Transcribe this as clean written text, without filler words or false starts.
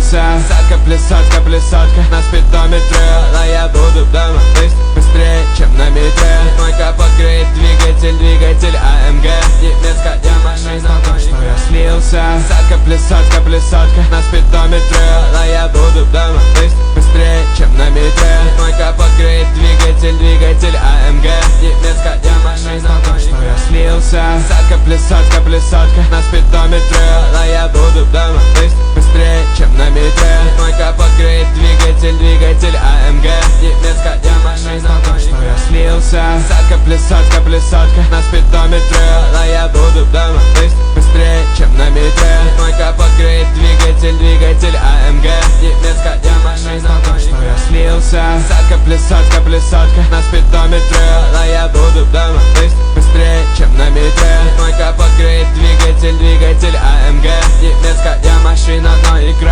слился. Садка, плясотка на спидометре, но я буду дома быстрее, чем на метре. Мой капот греет двигатель АМГ. Немецкая машина, то, что я слился. Садка, плясотка на спидометре, но я буду дома быстрее, чем на метре. Мой капот греет двигатель АМГ. Немецкая машина, то, что я слился. Садка, плясотка на спидометре, но я буду дома быстрее, чем на метре. Мой капот греет двигатель АМГ. Немецкая машина, то, что я слился. Садка, плясотка на спидометре, но я буду дома быстрее, чем на метре. Мой капот греет двигатель АМГ. Немецкая машина, то, что я слился. Садка, плясотка на спидометре, но я буду дома быстрее, чем на метре. Мой капот греет двигатель АМГ. Немецкая машина, но игра.